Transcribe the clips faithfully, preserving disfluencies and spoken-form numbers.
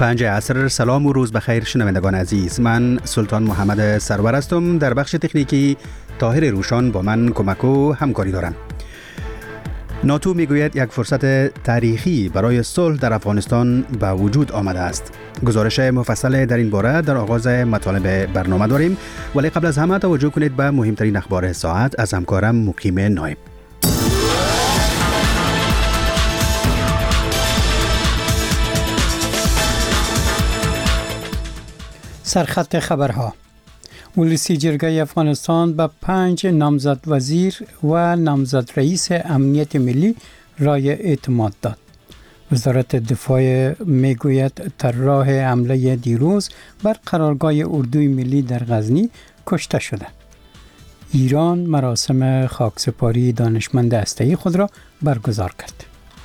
پنج عصر. سلام و روز بخیر شنوندگان عزیز. من سلطان محمد سرور هستم. در بخش تکنیکی طاهر روشان با من کمک و همکاری دارند. ناتو میگوید یک فرصت تاریخی برای صلح در افغانستان به وجود آمده است. گزارش مفصل در این باره در آغاز مطالب برنامه داریم، ولی قبل از همه توجه کنید به مهمترین اخبار ساعت از همکارم مقیم نایب. سرخط خبرها. ولسی جرگه افغانستان به پنج نامزد وزیر و نامزد رئیس امنیت ملی رای اعتماد داد. وزارت دفاع میگوید طراح حمله دیروز بر قرارگاه اردوی ملی در غزنی کشته شده. ایران مراسم خاکسپاری دانشمند هسته‌ای خود را برگزار کرد.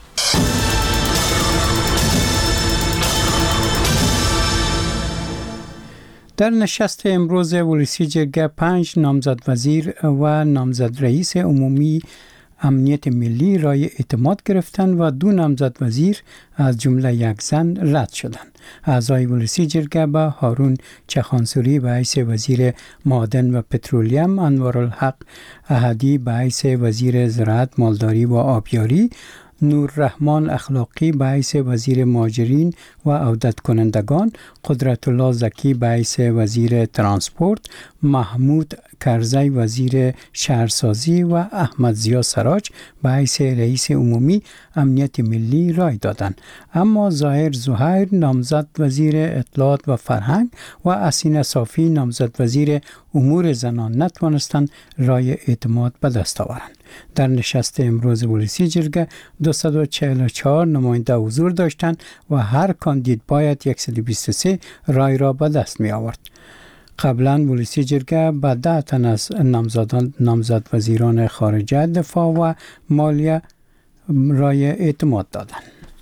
در نشست امروز ولسی جرگه پنج نامزد وزیر و نامزد رئیس عمومی امنیت ملی رای اعتماد گرفتند و دو نامزد وزیر از جمله یک زن رد شدند. اعضای ولسی جرگه به هارون چخانسوری به حیث وزیر معدن و پترولیم، انوارالحق احدی به حیث وزیر زراعت، مالداری و آبیاری، نوررحمان اخلاقی به حیث وزیر مهاجرین و عودت کنندگان، قدرت الله زکی به حیث وزیر ترانسپورت، محمود کرزی وزیر شهرسازی و احمد ضیا سراج به حیث رئیس عمومی امنیت ملی رای دادند. اما ظاهر زهیر نامزد وزیر اطلاعات و فرهنگ و حسین صافی نامزد وزیر امور زنان نتوانستند رای اعتماد به دست آورند. در نشست امروز ولسی جرگه دویست و چهل و چهار نماینده حضور داشتند و هر کاندید باید صد و بیست و سه رای را به دست می آورد. قبلا ولسی جرگه به ده تن از نامزدان نامزد وزیران خارجه، دفاع و مالیه رای اعتماد دادند.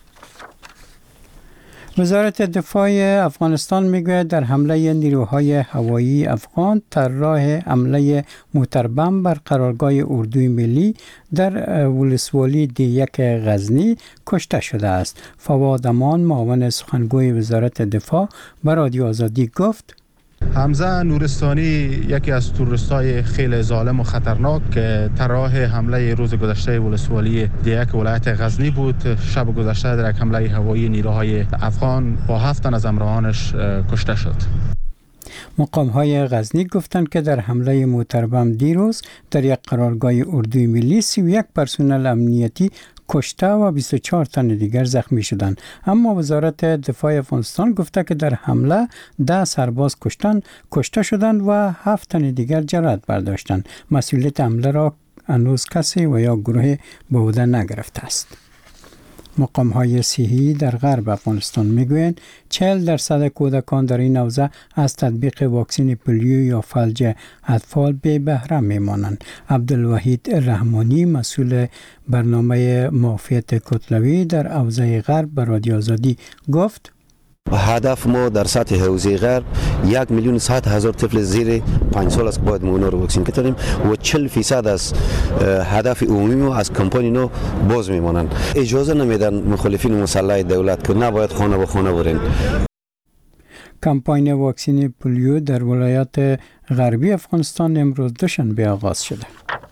وزارت دفاع افغانستان میگوید در حمله نیروهای هوایی افغان طراح حمله موتربم بر قرارگاه اردوی ملی در ولسوالی دی یک غزنی کشته شده است. فواد امان معاون سخنگوی وزارت دفاع به رادیو آزادی گفت: حمزه نورستانی یکی از تروریستای خیلی ظالم و خطرناک که طراح حمله روز گذشته ولسوالی دیک ولایت غزنی بود. شب گذشته در یک حمله هوایی نیروهای افغان با هفت تن از همراهانش کشته شد. مقام های غزنی گفتند که در حمله موتربم دیروز در یک قرارگاه اردوی ملی سی و یک پرسنل امنیتی کشته و بیست و چهار تن دیگر زخمی شدند. اما وزارت دفاع افغانستان گفته که در حمله ده سرباز کشتن کشته شدند و هفت تن دیگر جراحت برداشتند. مسئولیت حمله را هنوز کسی و یا گروه به عهده نگرفته است. مقام های صحی در غرب افغانستان میگویند چهل درصد کودکان در این حوزه از تطبیق واکسن پولیو یا فلج اطفال بی بهره میمانند. عبدالوحید رحمانی مسئول برنامه معافیت کتلوی در حوزه غرب به رادیو آزادی گفت: هدف ما در سطح حوزه غرب یک میلیون صد هزار طفل زیر پنج سال است که باید ما اونا رو واکسین کنیم و چهل فیصد از هدف عمومی ما از کمپانی نو باز میمانند. اجازه نمیدن مخالفین مسلح دولت که نباید خانه به خانه برن. کمپاین واکسن پولیو در ولایات غربی افغانستان امروز دوشنبه آغاز شده.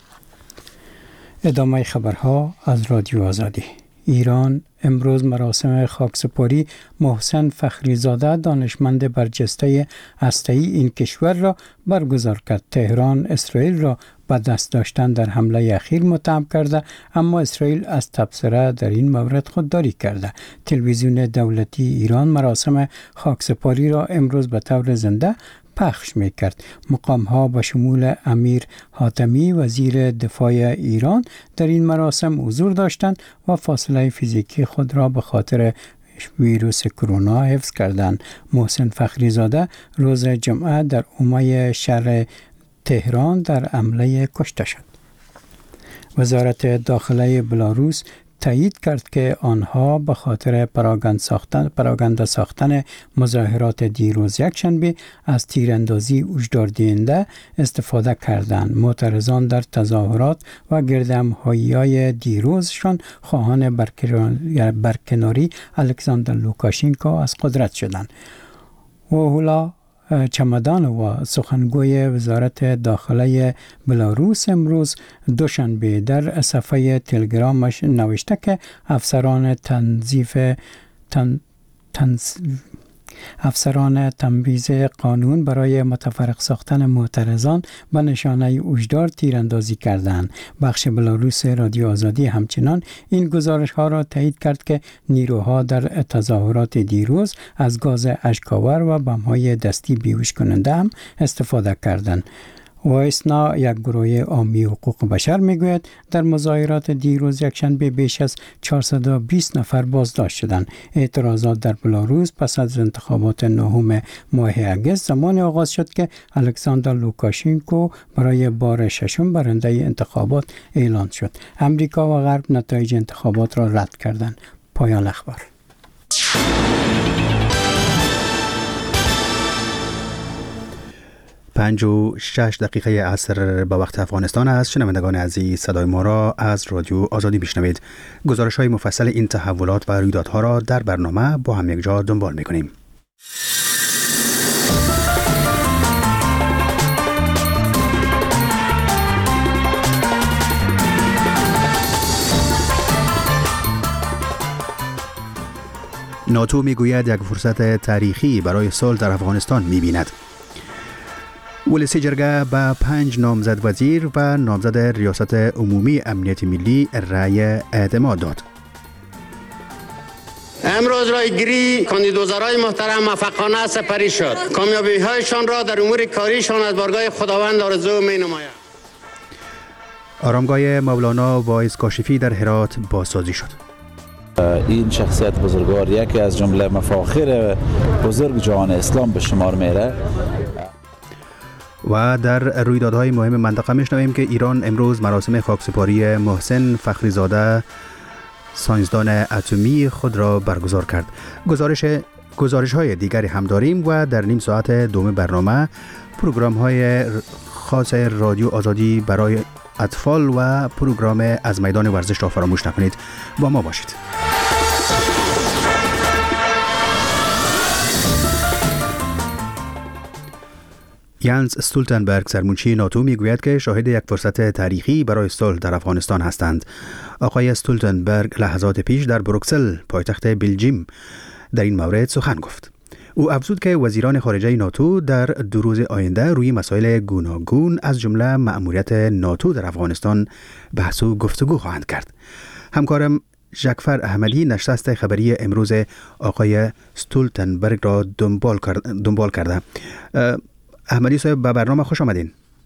ادامه خبرها از رادیو آزادی. ایران امروز مراسم خاکسپاری محسن فخریزاده دانشمند برجسته هسته‌ای این کشور را برگزار کرد. تهران اسرائیل را به دست داشتن در حمله اخیر متهم کرده، اما اسرائیل از تبصره در این مورد خودداری کرده. تلویزیون دولتی ایران مراسم خاکسپاری را امروز به طور زنده پخش میکرد. مقام ها با شمول امیر حاتمی وزیر دفاع ایران در این مراسم حضور داشتند و فاصله فیزیکی خود را به خاطر ویروس کرونا حفظ کردند. محسن فخریزاده روز جمعه در عمه شهر تهران در حمله کشته شد. وزارت داخله بلاروس تایید کرد که آنها به خاطر پراگند ساختن پراگنده ساختن مظاهرات دیروز یکشنبه از تیراندازی هشدار دهنده استفاده کردند. معترضان در تظاهرات و گردهمایی‌های دیروزشان خواهان برکناری الکساندر لوکاشنکو از قدرت شدند. و حالا چمدان و سخنگوی وزارت داخله بلاروس امروز دوشنبه در صفحه تلگرامش نوشته که افسران تنظیف تن تنز افسران تنفیذ قانون برای متفرق ساختن معترضان به نشانه هشدار تیراندازی کردند. بخش بلاروس رادیو آزادی همچنان این گزارش ها را تایید کرد که نیروها در تظاهرات دیروز از گاز اشک‌آور و بم‌های دستی بیهوش کننده هم استفاده کردند. وایسنا، یک گروه عامی حقوق بشر، میگوید در مظاهرات دیروز یکشنبه بیش از چهارصد و بیست نفر بازداشت شدند. اعتراضات در بلاروس پس از انتخابات نهم ماه اگست زمان آغاز شد که الکساندر لوکاشنکو برای بار ششم برنده انتخابات اعلان شد. امریکا و غرب نتایج انتخابات را رد کردند. پایان اخبار. پنج و شش دقیقه عصر به وقت افغانستان است. شنوندگان عزیز، صدای ما را از رادیو آزادی میشنوید. گزارش های مفصل این تحولات و رویدادها را در برنامه با هم یک جا دنبال میکنیم. ناتو میگوید یک فرصت تاریخی برای صلح در افغانستان میبیند. ولسی جرگه به پنج نامزد وزیر و نامزد ریاست عمومی امنیت ملی رأی اعتماد داد. امروز رایگیری کاندیدوزارای محترم موفقانه سپری شد. کامیابی هایشان را در امور کاریشان از بارگاه خداوند آرزو می نمایم. آرامگاه مولانا وایس کاشفی در هرات بازسازی شد. این شخصیت بزرگوار یکی از جمله مفاخر بزرگ جهان اسلام به شمار میره. و در رویدادهای مهم منطقه میشنویم که ایران امروز مراسم خاکسپاری محسن فخریزاده ساینسدان اتمی خود را برگزار کرد. گزارش گزارش های دیگری هم داریم و در نیم ساعت دوم برنامه پروگرام های خاص رادیو آزادی برای اطفال و پروگرام از میدان ورزش را فراموش نکنید. با ما باشید. یانس استولتنبرگ سرمنشی ناتو میگوید که شاهد یک فرصت تاریخی برای صلح در افغانستان هستند. آقای استولتنبرگ لحظات پیش در بروکسل پایتخت بلژیم در این مورد سخن گفت. او افزود که وزیران خارجه ناتو در دو روز آینده روی مسائل گوناگون از جمله مأموریت ناتو در افغانستان بحث و گفتگو خواهند کرد. همکارم ژکفر احمدی نشست خبری امروز آقای استولتنبرگ را دنبال دنبال کرده. احمدی صاحب، به برنامه خوش آمدین.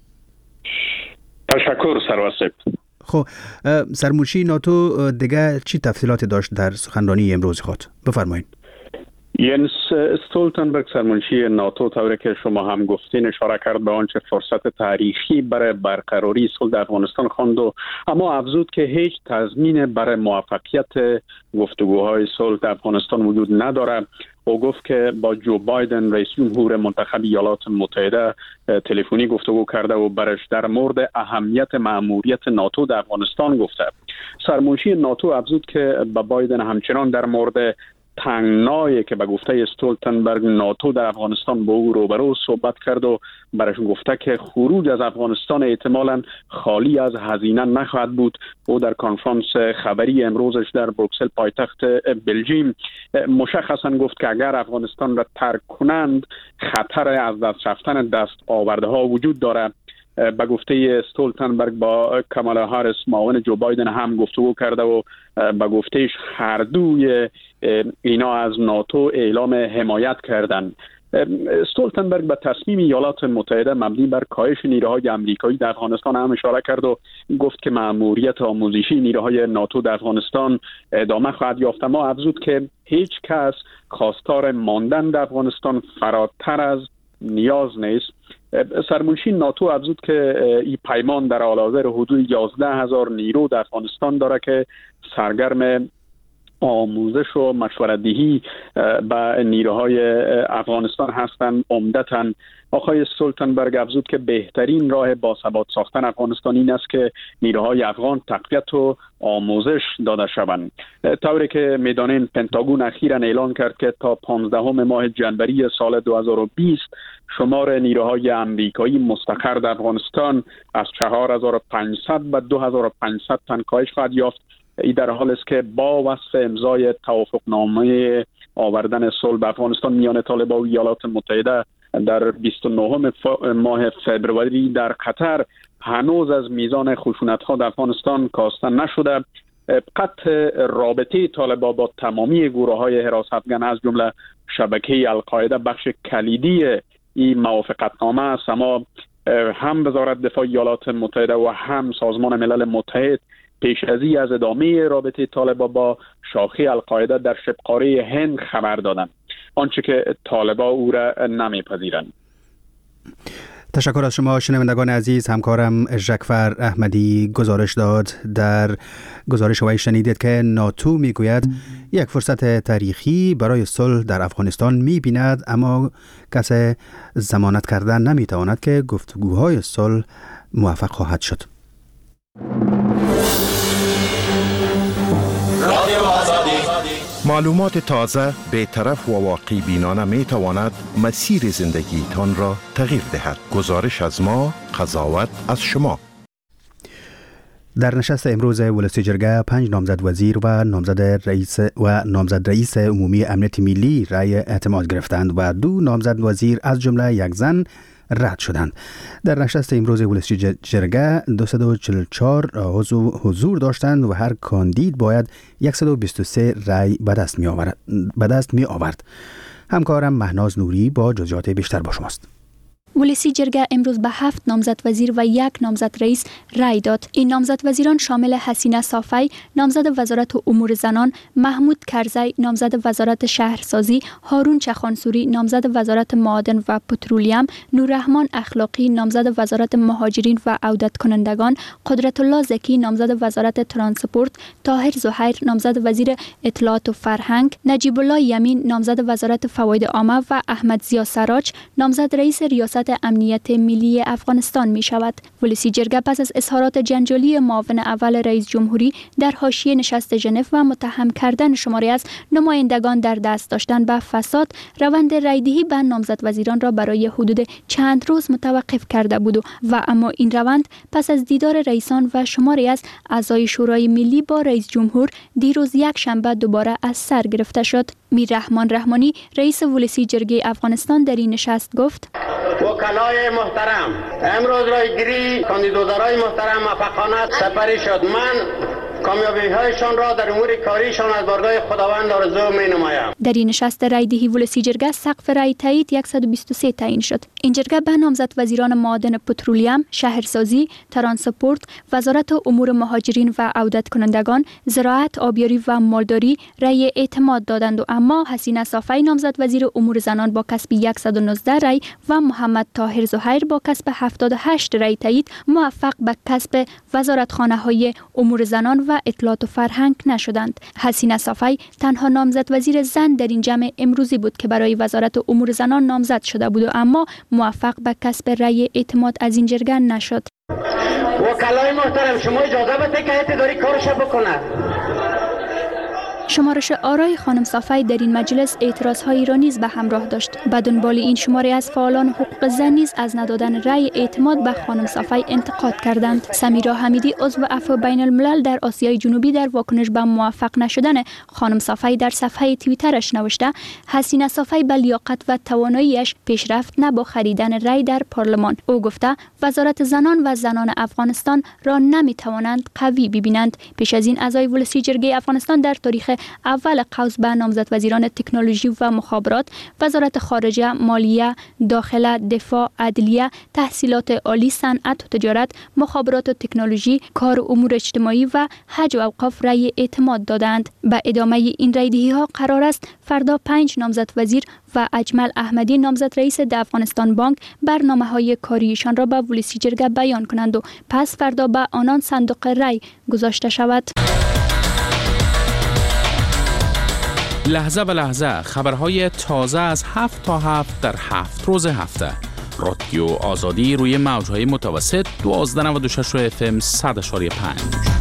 تشکر سرواسب. خب سرمنشی ناتو دیگه چی تفصیلاتی داشت در سخنرانی امروز خود؟ بفرمایید. ینس استولتنبرگ سرمنشی ناتو طوری که شما هم گفتین اشاره کرد به آنچه فرصت تاریخی برای برقراری صلح در افغانستان خواند و اما افزود که هیچ تضمین برای موفقیت گفتگوهای صلح در افغانستان وجود ندارد. او گفت که با جو بایدن رئیس جمهور منتخب ایالات متحده تلفنی گفتگو کرده و برش در مورد اهمیت مأموریت ناتو در افغانستان گفته. سرمنشی ناتو افزود که با بایدن همچنان در مورد تنگنایی که به گفته استولتنبرگ ناتو در افغانستان با او روبرو صحبت کرد و برش گفته که خروج از افغانستان احتمالاً خالی از هزینه نخواهد بود. او در کنفرانس خبری امروزش در بروکسل پایتخت بلژیم مشخصاً گفت که اگر افغانستان را ترک کنند خطر از دست رفتن دست آورده ها وجود دارد. به گفته استولتنبرگ با کامالا هاریس معاون جو بایدن هم گفتگو کرده و به گفتهش هر دوی اینا از ناتو اعلام حمایت کردند. استولتنبرگ به تصمیم ایالات متحده مبنی بر کاهش نیروهای آمریکایی در افغانستان هم اشاره کرد و گفت که مأموریت آموزشی نیروهای ناتو در افغانستان ادامه خواهد یافت. اما افزود که هیچ کس خواستار ماندن در افغانستان فراتر از نیاز نیست. سرمنشی ناتو افزود که این پیمان در حال حاضر حدود یازده هزار نیرو در افغانستان داره که سرگرم آموزش و مشورت‌دهی به نیروهای افغانستان هستند. عمدتاً آقای استولتنبرگ افزود که بهترین راه باثبات ساختن افغانستان این است که نیروهای افغان تقویت و آموزش داده شوند. طوری که میدانیم پنتاگون اخیراً اعلان کرد که تا پانزدهم ماه جنوری سال دو هزار و بیست شمار نیروهای امریکایی مستقر در افغانستان از چهار هزار و پانصد به دو هزار و پانصد تن کاهش خواهد یافت. این در حال است که با وصف امضای توافقنامه آوردن صلح به افغانستان میان طالبان و ایالات متحده در بیست و نهم ماه فوریه در قطر هنوز از میزان خشونت‌ها در افغانستان کاسته نشده. قطع رابطه طالبان با تمامی گروه‌های حراس افغان از جمله شبکه القاعده بخش کلیدی این موافقتنامه است، اما هم وزارت دفاع ایالات متحده و هم سازمان ملل متحد پیش ازی از ادامه رابطه طالبان با شاخه القاعده در شبه قاره هند خبر دادند، آنچه که طالبان او را نمیپذیرند. تشکر از شما شنوندگان عزیز. همکارم ژکفر احمدی گزارش داد. در گزارش وی شنیدید که ناتو میگوید یک فرصت تاریخی برای صلح در افغانستان میبیند، اما کسی ضمانت کردن نمیتواند که گفتگوهای صلح موفق خواهد شد. معلومات تازه، بی‌طرف و واقع بینانه می تواند مسیر زندگی تان را تغییر دهد. گزارش از ما، قضاوت از شما. در نشست امروز ولسی جرگه پنج نامزد وزیر و نامزد رئیس و نامزد رئیس عمومی امنیت ملی رای اعتماد گرفتند و دو نامزد وزیر از جمله یک زن رد شدند. در نشست امروز ولسی جرگه دویست و چهل و چهار حضور داشتند و هر کاندید باید صد و بیست و سه رای به دست می آورد. به دست می آورد. همکارم مهناز نوری با جزئیات بیشتر با شماست. ولسی جرگه امروز به هفت نامزد وزیر و یک نامزد رئیس رای داد. این نامزد وزیران شامل حسینه صافی نامزد وزارت امور زنان، محمود کرزی نامزد وزارت شهرسازی، هارون چخانسوری نامزد وزارت معادن و پترولیم، نوررحمان اخلاقی نامزد وزارت مهاجرین و عودت کنندگان، قدرت الله زکی نامزد وزارت ترانسپورت، طاهر زهیر نامزد وزیر اطلاعات و فرهنگ، نجیب الله یمین نامزد وزارت فواید عامه و احمد ضیا سراج نامزد رئیس ریاست امنیت ملی افغانستان می شود. ولسی جرگه پس از اظهارات جنجالی معاون اول رئیس جمهوری در حاشیه نشست ژنو و متهم کردن شماری از نمایندگان در دست داشتن به فساد، روند رایدهی به نامزد وزیران را برای حدود چند روز متوقف کرده بود و اما این روند پس از دیدار رئیسان و شماری از اعضای شورای ملی با رئیس جمهور دیروز یک شنبه دوباره از سر گرفته شد. میررحمان رحمانی رئیس ولسی جرگه افغانستان در این نشست گفت: وکلای محترم، امروز رایگیری کاندیدوزارای محترم موفقانه سپری شد. من کامیابی هایشان را در امور کاریشان از بارگاه خداوند آرزو می نمایم. در این نشست رایدهی ولسی جرگه سقف رای تایید صد و بیست و سه تعیین شد. این جرگه به نامزد وزیران معادن پترولیم، شهرسازی، ترانسپورت، وزارت امور مهاجرین و عودت کنندگان، زراعت، آبیاری و مالداری رای اعتماد دادند و اما حسینه صافی نامزد وزیر امور زنان با کسب صد و نوزده رای و محمد طاهر زهیر با کسب هفتاد و هشت رای تایید موفق به کسب وزارتخانه های امور زنان و اطلاعات و فرهنگ نشدند. حسینه صافی تنها نامزد وزیر زن در این جمع امروزی بود که برای وزارت امور زنان نامزد شده بود و اما موفق به کسب رای اعتماد از این جرگه نشد. وکلای محترم، شما اجازه بده که اعتداری کارش بکنه. شمارش آرای خانم صافی در این مجلس اعتراض‌هایی را نیز به همراه داشت. به دنبال این شماری از فعالان حقوق زن نیز از ندادن رأی اعتماد به خانم صافی انتقاد کردند. سمیرا حمیدی عضو عفو بین الملل در آسیای جنوبی در واکنش به موفق نشدن خانم صافی در صفحه توییترش نوشته: حسینه صافی به لیاقت و تواناییش پیشرفت نه با خریدن رأی در پارلمان. او گفته وزارت زنان و زنان افغانستان را نمی‌توانند قوی ببینند. پیش از این اعضای ولسی جرگه افغانستان در تاریخ اول قوس به نامزد وزیران تکنولوژی و مخابرات، وزارت خارجه، مالیه، داخله، دفاع، عدلیه، تحصیلات عالی، صنعت و تجارت، مخابرات و تکنولوژی، کار و امور اجتماعی و حج و اوقاف رأی اعتماد دادند. به ادامه این رأی‌دهی ها قرار است فردا پنج نامزد وزیر و اجمل احمدی نامزد رئیس د افغانستان بانک برنامه‌های کاریشان را به ولسی جرگه بیان کنند و پس فردا به آنان صندوق رأی گذاشته شود. لحظه به لحظه خبرهای تازه از هفت تا هفت در هفت روز هفته. رادیو آزادی روی موجهای متوسط دوازده و نود و شش اف ام صد و پنج.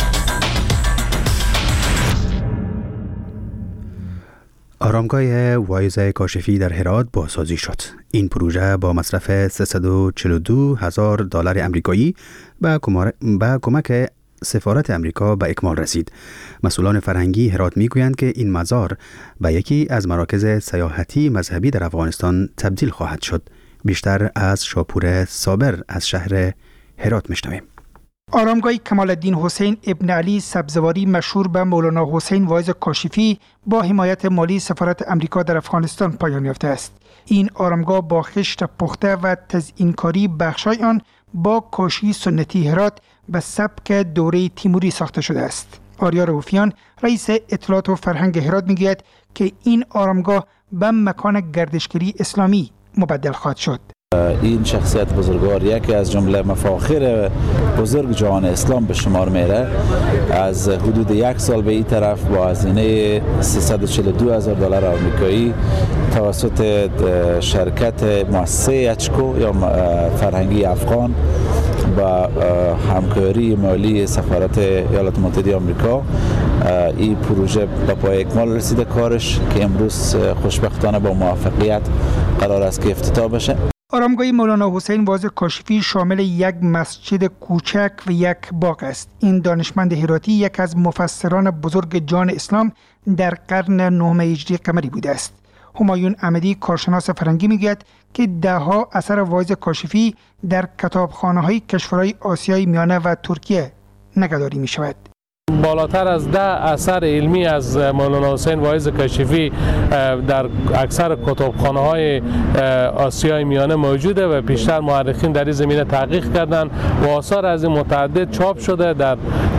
آرامگاه وایز کاشفی در هرات بازسازی شد. این پروژه با مصرف سیصد و چهل و دو هزار دلار امریکایی به کمک سفارت امریکا به اکمال رسید. مسئولان فرهنگی هرات میگویند که این مزار به یکی از مراکز سیاحتی مذهبی در افغانستان تبدیل خواهد شد. بیشتر از شاپور صابر از شهر هرات میشنویم. آرامگاه کمال الدین حسین ابن علی سبزواری مشهور به مولانا حسین وایز کاشفی با حمایت مالی سفارت امریکا در افغانستان پایان یافته است. این آرامگاه با خشت پخته و تزئینکاری بخشای آن با کاشی سنتی هرات به سبک دوره تیموری ساخته شده است. آریا رؤوفیان رئیس اطلاعات و فرهنگ هرات میگوید که این آرامگاه به مکان گردشگری اسلامی مبدل خواهد شد. این شخصیت بزرگوار یکی از جمله مفاخر بزرگ جهان اسلام به شمار میره. از حدود یک سال به این طرف با هزینه سیصد و چهل و دو هزار دلار آمریکایی توسط شرکت مؤسسه اچکو یا فرهنگی افغان با همکاری مالی سفارت ایالات متحده آمریکا این پروژه به پای اکمال رسیده کارش که امروز خوشبختانه با موفقیت قرار است که افتتاح بشه. آرامگاه مولانا حسین وایز کاشفی شامل یک مسجد کوچک و یک باغ است. این دانشمند هراتی یک از مفسران بزرگ جان اسلام در قرن نهم هجری قمری بوده است. همایون احمدی کارشناس فرهنگی میگوید که دهها اثر وایز کاشفی در کتابخانه‌های کشورهای آسیای میانه و ترکیه نگهداری می شود. بالاتر از ده اثر علمی از مولانا حسین وایز کاشفی در اکثر کتابخانه‌های آسیای میانه موجوده و پیشتر مورخین در این زمینه تحقیق کردند و آثار از این متعدد چاپ شده در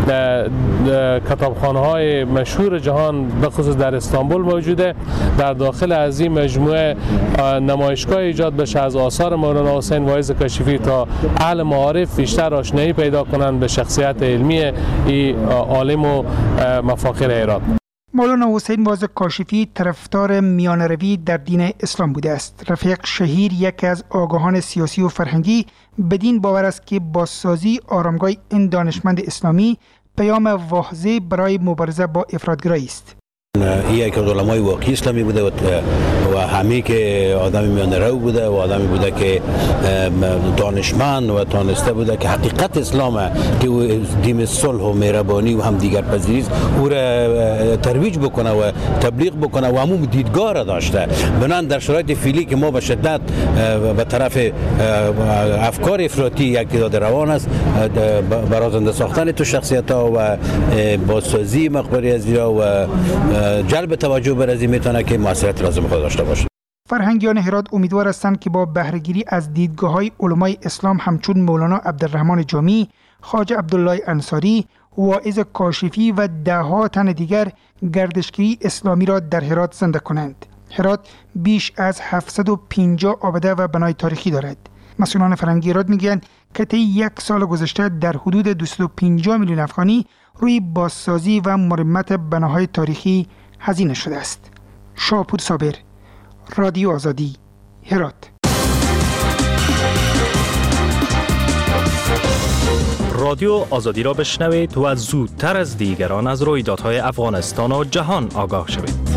کتابخانه‌های مشهور جهان به خصوص در استانبول موجوده. در داخل از این مجموعه نمایشگاه ایجاد بشه از آثار مولانا حسین وایز کاشفی تا اهل معارف بیشتر آشنایی پیدا کنند به شخصیت علمی این عالم و مفاخر هرات. مولانا حسین وایز کاشفی طرفدار میانه‌روی در دین اسلام بوده است. رفیق شهیر یکی از آگاهان سیاسی و فرهنگی بدین باور است که بازسازی آرامگاه این دانشمند اسلامی پیام واضح برای مبارزه با افراطگرایی است. این یک از علمای واقعی اسلامی بوده و همه که آدم میانه‌رو بوده و آدمی بوده که دانشمند و دانسته بوده که حقیقت اسلامه که او دین صلح و مهربانی و هم دیگر پذیری است او را ترویج بکنه و تبلیغ بکنه و همون دیدگاه را داشته. بنان در شرایط فعلی که ما به شدت به طرف افکار افراطی یک تعداد روان است برازنده ساختن تو شخصیت‌ها و بازسازی مقبره از ایرا و جلب توجه بر از این میتونه که موثریت لازم خود داشته باشه. فرهنگیان هرات امیدوار هستند که با بهره‌گیری از دیدگاه‌های علمای اسلام همچون مولانا عبدالرحمن جامی، خواجه عبدالله انصاری، واعظ کاشفی و ده‌ها تن دیگر گردشگری اسلامی را در هرات زنده کنند. هرات بیش از هفتصد و پنجاه آبده و بنای تاریخی دارد. مسئولان فرهنگی هرات میگویند که طی یک سال گذشته در حدود دویست و پنجاه میلیون افغانی روی بازسازی و مرمت بناهای تاریخی هزینه شده است. شاپور صابر، رادیو آزادی، هرات. رادیو آزادی را بشنوید و زودتر از دیگران از رویدادهای افغانستان و جهان آگاه شوید.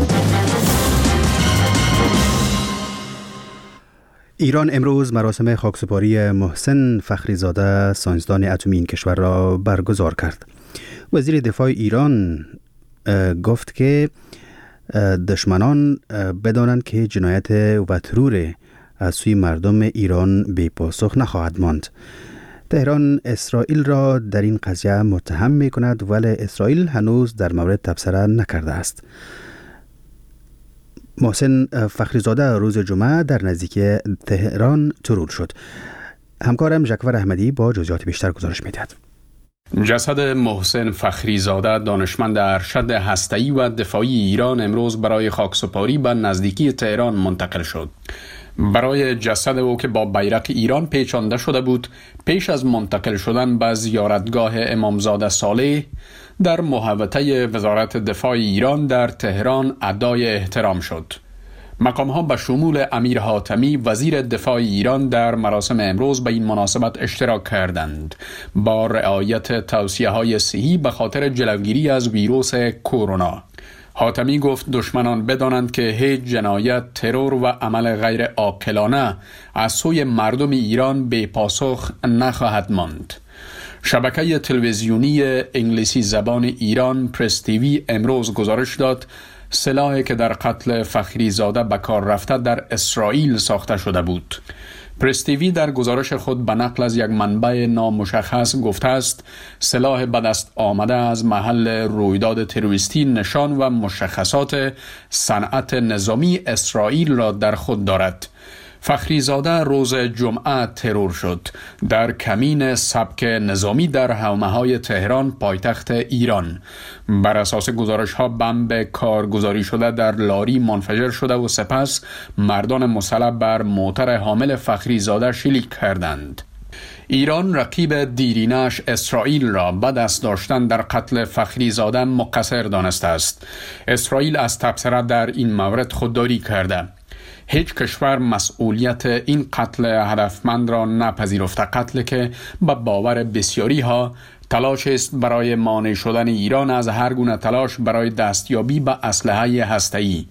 ایران امروز مراسم خاکسپاری محسن فخریزاده ساینسدان اتمی این کشور را برگزار کرد. وزیر دفاع ایران گفت که دشمنان بدانند که جنایت و ترور از سوی مردم ایران بی پاسخ نخواهد ماند. تهران اسرائیل را در این قضیه متهم می کند، ولی اسرائیل هنوز در مورد تبصره نکرده است. محسن فخریزاده روز جمعه در نزدیکی تهران ترور شد. همکارم ژکور احمدی با جزئیات بیشتر گزارش می‌دهد. جسد محسن فخریزاده دانشمند ارشد هسته‌ای و دفاعی ایران امروز برای خاکسپاری به نزدیکی تهران منتقل شد. برای جسد او که با بیرق ایران پیچانده شده بود، پیش از منتقل شدن به زیارتگاه امامزاده صالح در محوطه وزارت دفاع ایران در تهران ادای احترام شد. مقام‌ها به شمول امیر حاتمی وزیر دفاع ایران در مراسم امروز به این مناسبت اشتراک کردند با رعایت توصیه‌های صحی به خاطر جلوگیری از ویروس کرونا. حاتمی گفت دشمنان بدانند که هیچ جنایت، ترور و عمل غیر عاقلانه از سوی مردم ایران بی پاسخ نخواهد ماند. شبکه تلویزیونی انگلیسی زبان ایران پرس تیوی امروز گزارش داد سلاحی که در قتل فخریزاده به کار رفته در اسرائیل ساخته شده بود. پرس تیوی در گزارش خود به نقل از یک منبع نامشخص گفته است سلاح به دست آمده از محل رویداد تروریستی نشان و مشخصات صنعت نظامی اسرائیل را در خود دارد. فخریزاده روز جمعه ترور شد در کمین سبک نظامی در حومه‌های تهران پایتخت ایران. بر اساس گزارش‌ها بمب کارگزاری شده در لاری منفجر شده و سپس مردان مسلح بر موتر حامل فخریزاده شلیک کردند. ایران رقیب دیرینش اسرائیل را به دست داشتن در قتل فخریزاده مقصر دانسته است. اسرائیل از تبصره در این مورد خودداری کرده. هیچ کشور مسئولیت این قتل هدفمند را نپذیرفته، قتل که به باور بسیاری ها تلاش است برای مانع شدن ایران از هر گونه تلاش برای دستیابی به اسلحه هسته‌ای.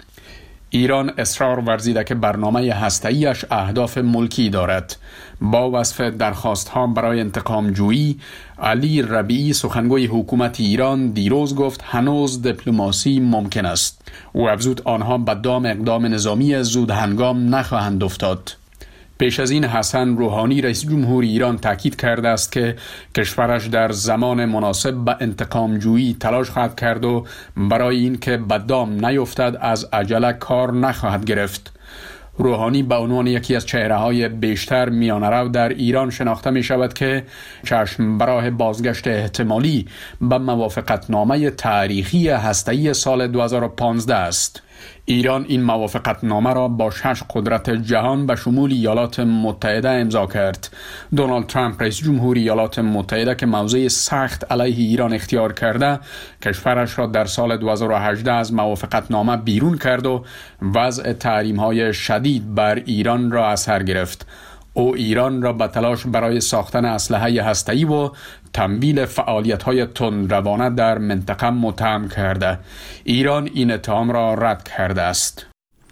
ایران اصرار ورزیده که برنامه هسته‌ایش اهداف ملکی دارد. با وصف درخواست‌ها برای انتقام جویی، علی ربیعی سخنگوی حکومت ایران دیروز گفت هنوز دیپلماسی ممکن است. او افزود آنها به دام اقدام نظامی زود هنگام نخواهند افتاد. پیش از این حسن روحانی رئیس جمهور ایران تاکید کرده است که کشورش در زمان مناسب به انتقام جویی تلاش خواهد کرد و برای این که به دام نیفتد از عجله کار نخواهد گرفت. روحانی به عنوان یکی از چهره‌های بیشتر میانه‌رو در ایران شناخته می شود که چشم براه بازگشت احتمالی به موافقتنامه تاریخی هسته‌ای سال دو هزار و پانزده است. ایران این موافقتنامه را با شش قدرت جهان به شمول ایالات متحده امضا کرد. دونالد ترامپ رئیس جمهور ایالات متحده که موضع سخت علیه ایران اختیار کرده، کشورش را در سال دو هزار و هجده از موافقتنامه بیرون کرد و وضع تحریم‌های شدید بر ایران را از سر گرفت. او ایران را به تلاش برای ساختن اسلحه هسته‌ای و تمویل فعالیت‌های تندروانه در منطقه متهم کرده. ایران این اتهام را رد کرده است.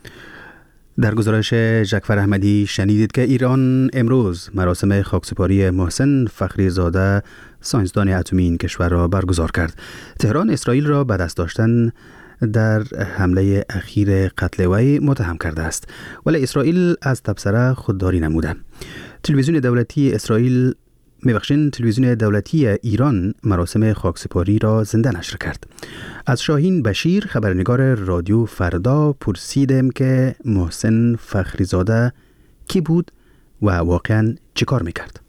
در گزارش ژکور احمدی شنیدید که ایران امروز مراسم خاکسپاری محسن فخریزاده ساینسدان اتمی این کشور را برگزار کرد. تهران اسرائیل را به دست داشتن در حمله اخیر قتل وی متهم کرده است، ولی اسرائیل از تبصره خودداری نموده. تلویزیون دولتی اسرائیل میبخشین تلویزیون دولتی ایران مراسم خاکسپاری را زنده نشر کرد. از شاهین بشیر خبرنگار رادیو فردا پرسیدم که محسن فخریزاده کی بود و واقعا چه کار میکرد.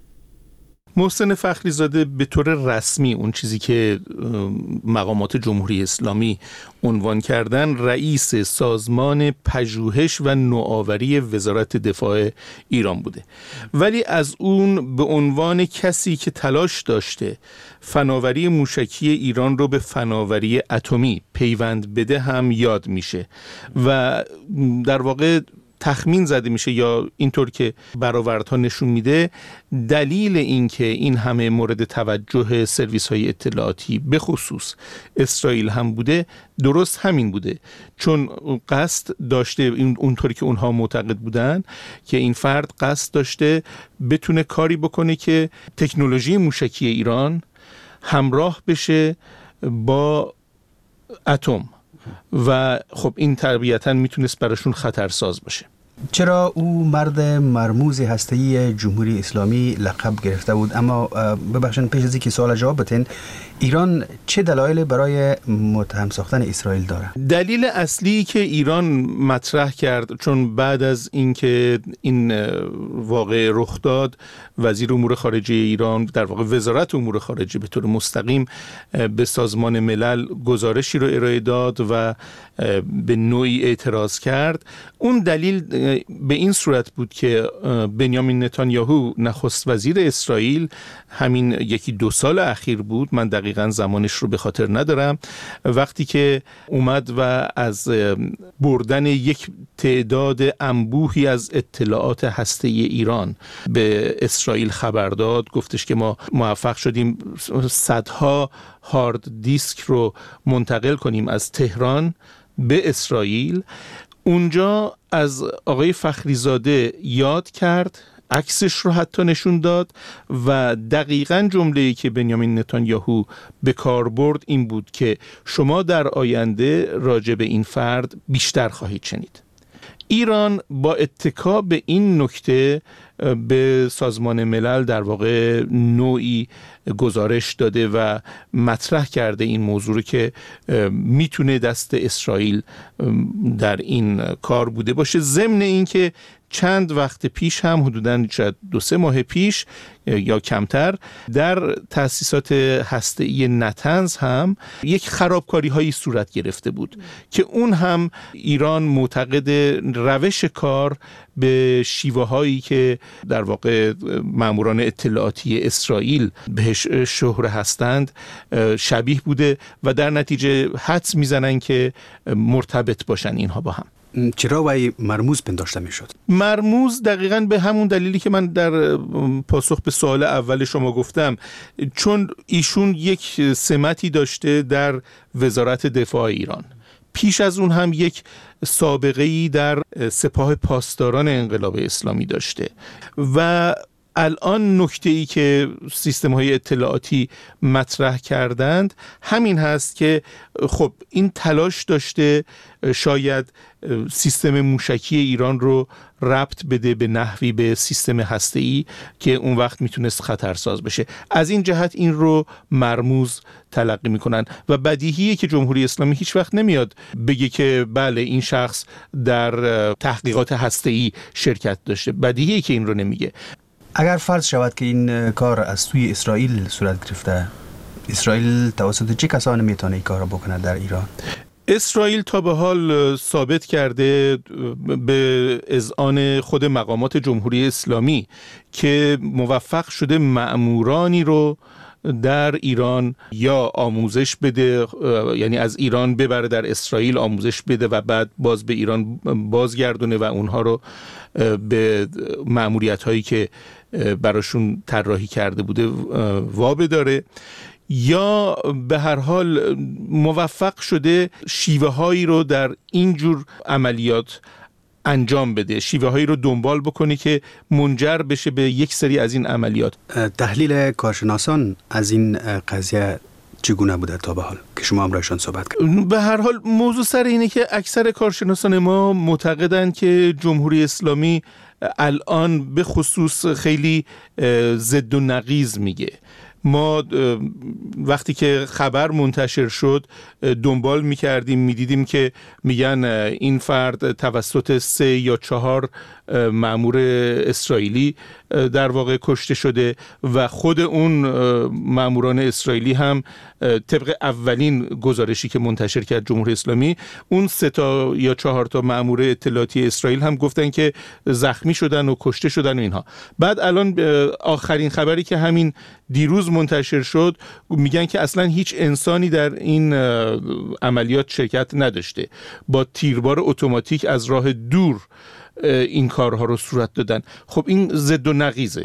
محسن فخریزاده به طور رسمی اون چیزی که مقامات جمهوری اسلامی عنوان کردن رئیس سازمان پژوهش و نوآوری وزارت دفاع ایران بوده، ولی از اون به عنوان کسی که تلاش داشته فناوری موشکی ایران رو به فناوری اتمی پیوند بده هم یاد میشه و در واقع تخمین زده میشه یا اینطور که برآوردها نشون میده دلیل این که این همه مورد توجه سرویس های اطلاعاتی به خصوص اسرائیل هم بوده درست همین بوده، چون قصد داشته اونطوری که اونها معتقد بودن که این فرد قصد داشته بتونه کاری بکنه که تکنولوژی موشکی ایران همراه بشه با اتم و خب این طبیعتاً میتونست براشون خطرساز باشه. چرا او مرد مرموز هسته‌ای جمهوری اسلامی لقب گرفته بود؟ اما ببخشید پیش از اینکه سوال جواب بدین، ایران چه دلایلی برای متهم ساختن اسرائیل داره؟ دلیل اصلی که ایران مطرح کرد، چون بعد از اینکه این واقعه رخ داد، وزیر امور خارجه ایران، در واقع وزارت امور خارجه به طور مستقیم به سازمان ملل گزارشی رو ارائه داد و به نوعی اعتراض کرد. اون دلیل به این صورت بود که بنیامین نتانیاهو نخست وزیر اسرائیل همین یکی دو سال اخیر بود، من دقیقاً زمانش رو به خاطر ندارم، وقتی که اومد و از بردن یک تعداد انبوهی از اطلاعات هسته‌ای ایران به اسرائیل خبر داد، گفتش که ما موفق شدیم صدها هارد دیسک رو منتقل کنیم از تهران به اسرائیل. اونجا از آقای فخریزاده یاد کرد، عکسش رو حتی نشون داد و دقیقاً جمله‌ای که بنیامین نتانیاهو به کار برد این بود که شما در آینده راجع به این فرد بیشتر خواهید شنید. ایران با اتکا به این نکته به سازمان ملل در واقع نوعی گزارش داده و مطرح کرده این موضوع رو که میتونه دست اسرائیل در این کار بوده باشه. ضمن این که چند وقت پیش هم حدوداً شاید دو سه ماه پیش یا کمتر در تأسیسات هسته‌ای نتنز هم یک خرابکاری هایی صورت گرفته بود که اون هم ایران معتقد روش کار به شیوه هایی که در واقع ماموران اطلاعاتی اسرائیل بهش شهره هستند شبیه بوده و در نتیجه حدس میزنن که مرتبط باشن اینها با هم. چرا وی مرموز پنداشته می شد؟ مرموز دقیقاً به همون دلیلی که من در پاسخ به سوال اول شما گفتم، چون ایشون یک سمتی داشته در وزارت دفاع ایران، پیش از اون هم یک سابقه‌ای در سپاه پاسداران انقلاب اسلامی داشته و الان نکته‌ای که سیستم‌های اطلاعاتی مطرح کردند همین هست که خب این تلاش داشته شاید سیستم موشکی ایران رو ربط بده به نحوی به سیستم هسته‌ای که اون وقت میتونست خطرساز بشه. از این جهت این رو مرموز تلقی میکنن و بدیهیه که جمهوری اسلامی هیچ وقت نمیاد بگه که بله این شخص در تحقیقات هسته‌ای شرکت داشته، بدیهیه که این رو نمیگه. اگر فرض شود که این کار از سوی اسرائیل صورت گرفته، اسرائیل توسط چه کسانی میتونه این کار رو بکنه در ایران؟ اسرائیل تا به حال ثابت کرده به اذعان خود مقامات جمهوری اسلامی که موفق شده مأمورانی رو در ایران یا آموزش بده، یعنی از ایران ببره در اسرائیل آموزش بده و بعد باز به ایران بازگردونه و اونها رو به مأموریت هایی که براشون طراحی کرده بوده وابداره، یا به هر حال موفق شده شیوه هایی رو در اینجور عملیات انجام بده، شیوه هایی رو دنبال بکنه که منجر بشه به یک سری از این عملیات. تحلیل کارشناسان از این قضیه چگونه بوده تا به حال که شما هم رایشان صحبت کردید؟ به هر حال موضوع سر اینه که اکثر کارشناسان ما معتقدند که جمهوری اسلامی الان به خصوص خیلی ضد و نقیض میگه. ما وقتی که خبر منتشر شد دنبال میکردیم، میدیدیم که میگن این فرد توسط سه یا چهار مأمور اسرائیلی در واقع کشته شده و خود اون مأموران اسرائیلی هم طبق اولین گزارشی که منتشر کرد جمهوری اسلامی، اون سه تا یا چهار تا مأمور اطلاعاتی اسرائیل هم گفتن که زخمی شدن و کشته شدن و اینها. بعد الان آخرین خبری که همین دیروز منتشر شد میگن که اصلا هیچ انسانی در این عملیات شرکت نداشته، با تیربار اتوماتیک از راه دور این کارها رو صورت دادن. خب این ضد و نقیضه.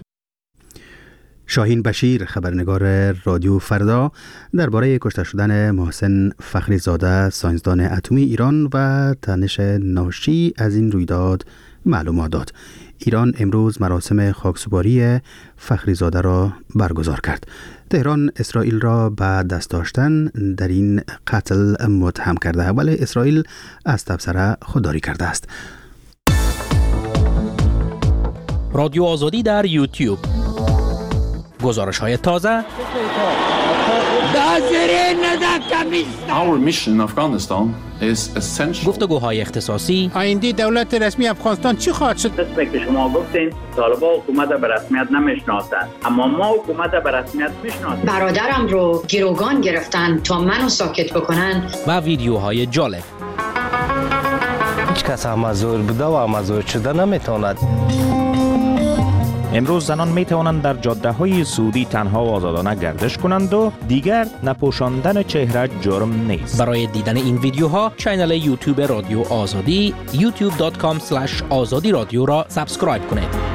شاهین بشیر، خبرنگار رادیو فردا، درباره کشته شدن محسن فخریزاده ساینسدان اتمی ایران و تنش ناشی از این رویداد معلومات داد. ایران امروز مراسم خاکسپاری فخریزاده را برگزار کرد. تهران اسرائیل را به دست داشتن در این قتل متهم کرده، ولی اسرائیل از تبصره خودداری کرده است. رادیو آزادی در یوتیوب. گزارش های تازه. Our mission in Afghanistan is essential. گفتگوهای اختصاصی. آینده دولت رسمی افغانستان چی خواهد شد؟ مثل که شما گفتین طالبان حکومت به رسمیت نمیشناسند، اما ما حکومت به رسمیت میشناسیم. برادرم رو گروگان گرفتن تا منو ساکت بکنن. و ویدیوهای جالب. هیچ کس امازور بوده و امازور شده نمیتواند. امروز زنان می توانند در جاده های سعودی تنها و آزادانه گردش کنند و دیگر نپوشاندن چهره جرم نیست. برای دیدن این ویدیوها کانال یوتیوب رادیو آزادی یوتیوب دات کام اسلش آزادی رادیو را سابسکرایب کنید.